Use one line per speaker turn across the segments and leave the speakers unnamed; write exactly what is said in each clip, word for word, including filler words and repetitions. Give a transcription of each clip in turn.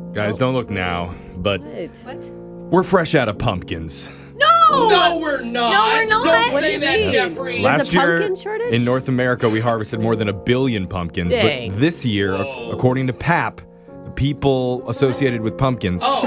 Guys, don't look now, but
What?
we're fresh out of pumpkins.
No!
No, we're not.
No, we're not.
Don't
What
say
do you
that,
mean?
Jeffrey.
There's
Last
a
year,
pumpkin shortage?
in North America, we harvested more than a billion pumpkins.
Dang.
But this year,
Whoa.
according to P A P, the people associated with pumpkins,
Oh.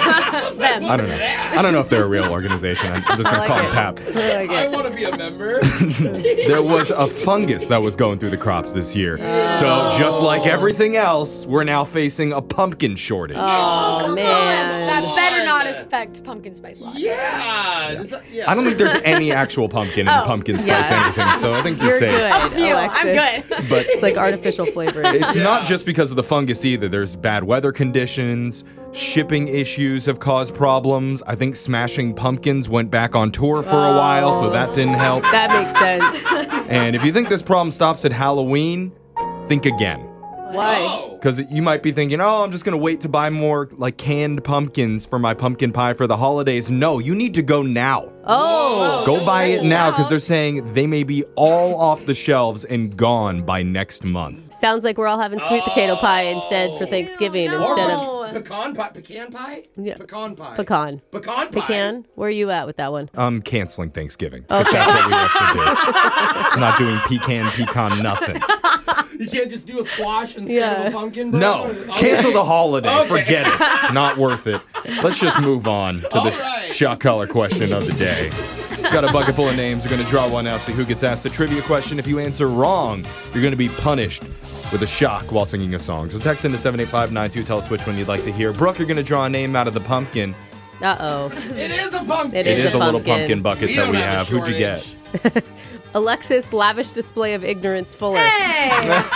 Them.
I don't know. I don't know if they're a real organization. I'm just going to
I
call
like
them P A P.
I like
I
it.
want to be a member.
There was a fungus that was going through the crops this year. So just like everything else, we're now facing a pumpkin shortage.
Oh, man.
That better not
on.
affect pumpkin spice latte.
Yeah. Is that- yeah.
I don't think there's any actual pumpkin in
Oh.
pumpkin spice
Yeah.
anything, so I think you're,
You're
safe.
good,
Phew, I'm
Alexis.
good.
But
It's like artificial flavoring.
it's
Yeah.
not just because of the fungus either. There's bad weather conditions, shipping issues have caused problems. I think Smashing Pumpkins went back on tour for a while, so that didn't help.
That makes sense.
And if you think this problem stops at Halloween, think again.
Why?
Oh.
Because you might be thinking, oh, I'm just going to wait to buy more like canned pumpkins for my pumpkin pie for the holidays. No, you need to go now.
Oh.
Go buy it now because
out.
they're saying they may be all off the shelves and gone by next month.
Sounds like we're all having sweet potato pie instead for Thanksgiving
no.
Or
instead
pe-
of
pecan pie. Pecan pie?
Yeah.
Pecan pie.
pecan.
Pecan pie.
Pecan? Where are you at with that one?
I'm canceling Thanksgiving. If that's what we have to do. I'm not doing pecan, pecan, nothing.
You can't just do a squash instead
Yeah.
of a pumpkin, bro?
No,
Okay.
cancel the holiday.
Okay.
Forget it. Not worth it. Let's just move on to the
All right.
shot collar question of the day. Got a bucket full of names. We're going to draw one out, see who gets asked a trivia question. If you answer wrong, you're going to be punished with a shock while singing a song. So text into seven eight five nine two. Tell us which one you'd like to hear. Brooke, you're going to draw a name out of the pumpkin.
Uh-oh.
It is a pumpkin.
It
It
is
is
a
a little
pumpkin.
pumpkin bucket
We
that
don't
we
have a
have. Who'd you get?
shortage.
Alexis, lavish display of ignorance Fuller.
Hey!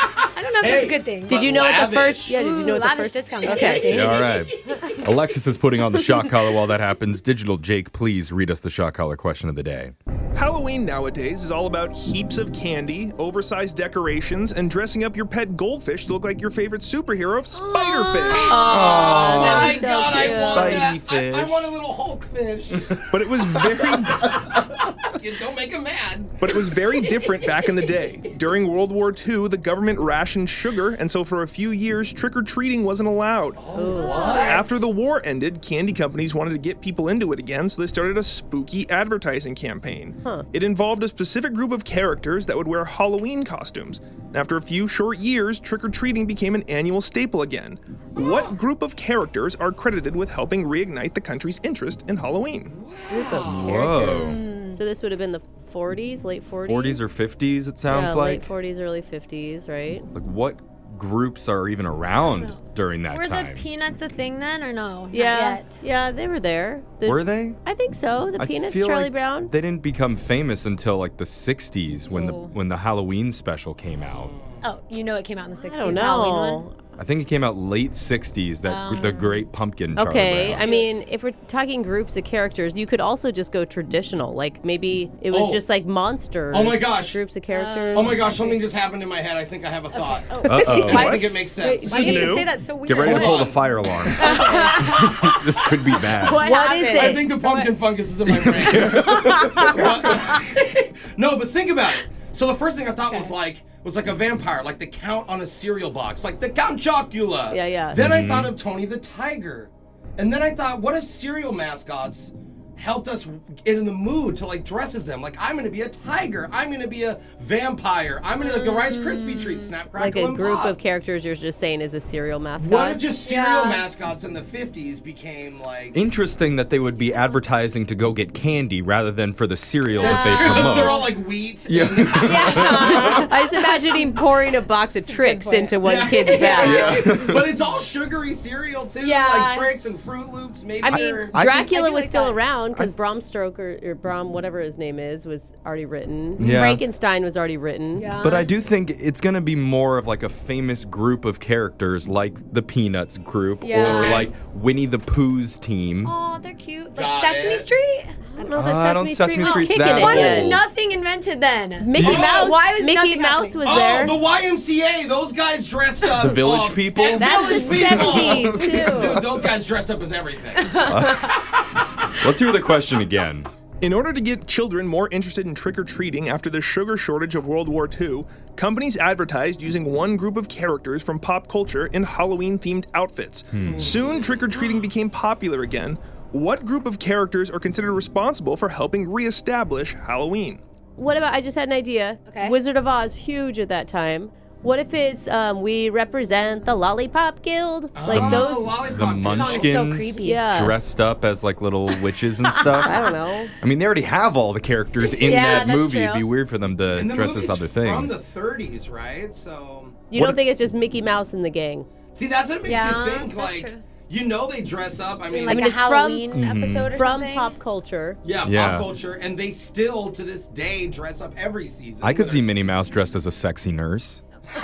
I don't know if that's
Hey.
a good thing.
Did you know what the
Lavish.
first? Yeah, did you know what the
lavish
first?
discount.
Okay.
Yeah, all right. Alexis is putting on the shock collar while that happens. Digital Jake, please read us the shock collar question of the day.
Halloween nowadays is all about heaps of candy, oversized decorations, and dressing up your pet goldfish to look like your favorite superhero, Spider-Fish.
Oh, that
My
was so
God, I
cute.
want
Spidey
that. I,
fish.
I want a little Hulk fish.
But it was very
You don't make him mad.
but it was very different back in the day. During World War Two, the government rationed sugar, and so for a few years, trick-or-treating wasn't allowed. After the war ended, candy companies wanted to get people into it again, so they started a spooky advertising campaign. It involved a specific group of characters that would wear Halloween costumes. And after a few short years, trick-or-treating became an annual staple again. What group of characters are credited with helping reignite the country's interest in Halloween?
Group of
Whoa.
characters. So this would have been the forties, late forties?
forties or fifties, it sounds
yeah,
like.
late forties, early fifties, right?
Like, what groups are even around during that
Were
time?
the peanuts a thing then, or no? Not
Yeah,
yet.
yeah, they were there. The-
Were they?
I think so. The
I
Peanuts,
feel
Charlie
like
Brown.
They didn't become famous until like the sixties when the
Oh.
when the Halloween special came out.
Oh, you know it came out in the
I
sixties.
don't
the Halloween
know.
one?
I think it came out late sixties. That the Great Pumpkin. Charlie
Okay,
Brown.
I mean, if we're talking groups of characters, you could also just go traditional. Like maybe it was
Oh.
just like monsters.
Oh my gosh.
Groups of characters.
Oh my gosh, something just happened in my head. I think I have a thought.
Uh oh.
And I think it makes sense.
Why do you have to
new?
say that so weird?
Get ready to
Hold
pull the
on.
fire alarm. This could be bad.
What,
What is
happened?
it?
I think the pumpkin fungus is in my brain. But- no, but think about it. So the first thing I thought was
Okay.
like was like a vampire, like the Count on a cereal box, like the Count Chocula.
Yeah, yeah.
Then I thought of Tony the Tiger, and then I thought, what if cereal mascots helped us get in the mood to like dress as them? Like I'm gonna be a tiger, I'm gonna be a vampire, I'm gonna like the Rice Krispie treat, snap,
Like
crackle,
a
and
group
pop.
of characters you're just saying is a serial mascot.
What if just cereal
Yeah.
mascots in the fifties became like?
Interesting that they would be advertising to go get candy rather than for the cereal that they
They're
promote.
all like wheat.
Yeah.
and-
Yeah.
I just imagine him pouring a box of tricks
point.
into one
Yeah.
kid's bag.
But it's all sugary cereal too,
Yeah.
like Tricks and Fruit Loops. Maybe
I mean,
they're-
I
Dracula
think-
was
I do
still
like that.
around because Bram Stoker or Bram, whatever his name is, was already written.
Yeah.
Frankenstein was already written.
Yeah.
But I do think it's going to be more of like a famous group of characters like the Peanuts group
Yeah.
or
Okay.
like Winnie the Pooh's team.
Oh, they're cute. Like
Got
Sesame
it.
Street?
I don't know that
Uh, I
Sesame,
don't- Sesame
Street was
Street's
kicking
that
it
Why
yet.
was nothing invented then?
Mickey
Oh,
Mouse.
why was
Mickey
nothing
Mouse
happening?
was
Oh,
there.
the Y M C A. Those guys dressed up.
The Village
oh,
People?
and
That's
Village
the
People.
seventies, too.
Dude, those guys dressed up as everything.
Let's hear the question again.
In order to get children more interested in trick-or-treating after the sugar shortage of World War Two, companies advertised using one group of characters from pop culture in Halloween-themed outfits.
Hmm.
Soon, trick-or-treating became popular again. What group of characters are considered responsible for helping re-establish Halloween?
What about, I just had an idea.
Okay.
Wizard of Oz, huge at that time. What if it's, um, we represent the Lollipop Guild? Like
Oh,
those,
lollipop.
The
song is so
Munchkins
creepy.
yeah.
dressed up as like little witches and stuff.
I don't know.
I mean, they already have all the characters in
Yeah,
that
that's
movie. It'd
true.
be weird for them to
And the
dress
movie's
as other
from
things.
the thirties, right? So,
You
What
don't
if-
think it's just Mickey Mouse and the gang?
see, that's what makes
Yeah,
you think,
that's
like,
true.
you know they dress up. I mean,
Like
mean,
a
it's from-
Halloween episode or
From
something?
pop culture.
yeah,
Yeah.
pop culture, and they still, to this day, dress up every season.
I could
whether
see
it's-
Minnie Mouse dressed as a sexy nurse.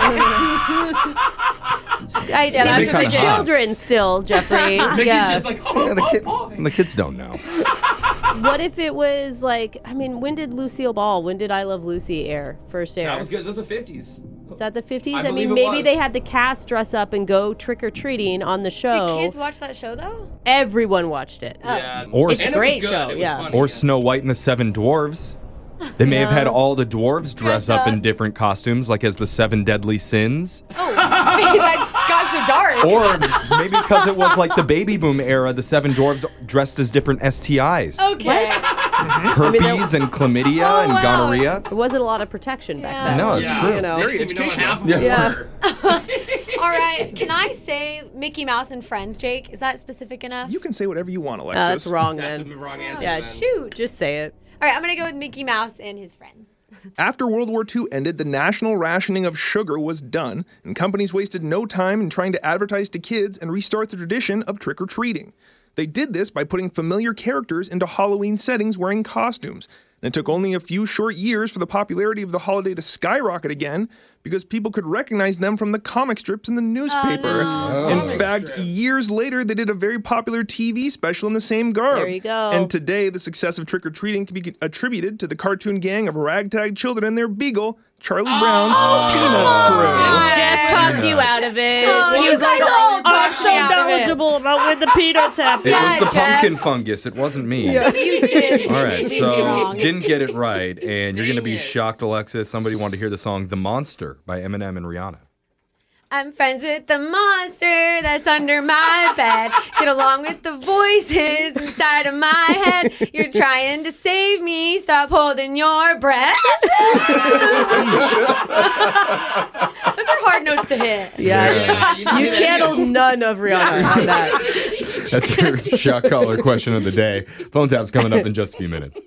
I,
Yeah, that's
these
what
are
they
children still, Jeffrey.
Mickey's
yeah.
just like, oh,
Yeah, the,
oh,
kid,
oh.
the kids don't know.
What if it was like, I mean, when did Lucille Ball, when did I Love Lucy air, first air?
That was good. Those are fifties.
Is that the fifties?
I
I, mean,
believe it
maybe
was.
they had the cast dress up and go trick-or-treating on the
Did
show.
kids watch that show, though?
Everyone watched it.
Yeah.
Or-
It's
And
a
it was
great
good.
show,
It was
yeah.
funny,
Or
yeah.
Snow White and the Seven Dwarves. They may have had all the dwarves dress
Dress
up in
up.
different costumes, like as the Seven Deadly Sins.
Oh, that got so dark.
Or maybe because it was like the baby boom era, the Seven Dwarves dressed as different S T Is.
Okay.
Herpes
there-
and chlamydia
Oh,
and
wow.
gonorrhea.
There wasn't a lot of protection back
Yeah.
then.
No, it's
Yeah.
true.
You know.
They didn't even know what half of
Yeah.
them
Yeah.
were.
All right. Can I say Mickey Mouse and Friends, Jake? Is that specific enough?
You can say whatever you want,
Uh,
Alexis.
that's wrong,
That's
then.
a wrong answer.
Yeah,
then.
Shoot.
Just say it.
All right. I'm going to go with Mickey Mouse and his friends.
After World War Two ended, the national rationing of sugar was done, and companies wasted no time in trying to advertise to kids and restart the tradition of trick-or-treating. They did this by putting familiar characters into Halloween settings wearing costumes. And it took only a few short years for the popularity of the holiday to skyrocket again because people could recognize them from the comic strips in the newspaper.
no.
In
Comic
fact,
strips.
years later, they did a very popular T V special in the same garb.
There you go.
And today, the success of trick-or-treating can be attributed to the cartoon gang of ragtag children and their beagle, Charlie Brown's
Oh,
Peanuts Crew.
Jeff talked you out of it.
Oh,
he
you
was
guys
like,
all
"Oh,
talked
I'm
me
so
out of it."
knowledgeable about when the peanuts happen.
It was
Yeah,
the
Jeff.
pumpkin fungus. It wasn't me.
You did.
All right,
You did
so
wrong.
didn't get it right, and you're going to
Dang
be
it.
shocked, Alexis. Somebody wanted to hear the song "The Monster" by Eminem and Rihanna.
I'm friends with the monster that's under my bed. Get along with the voices inside of my head. You're trying to save me. Stop holding your breath. Those are hard notes to hit.
Yeah.
Yeah, you,
You channeled none of Rihanna on that.
That's your shot caller question of the day. Phone tap's coming up in just a few minutes.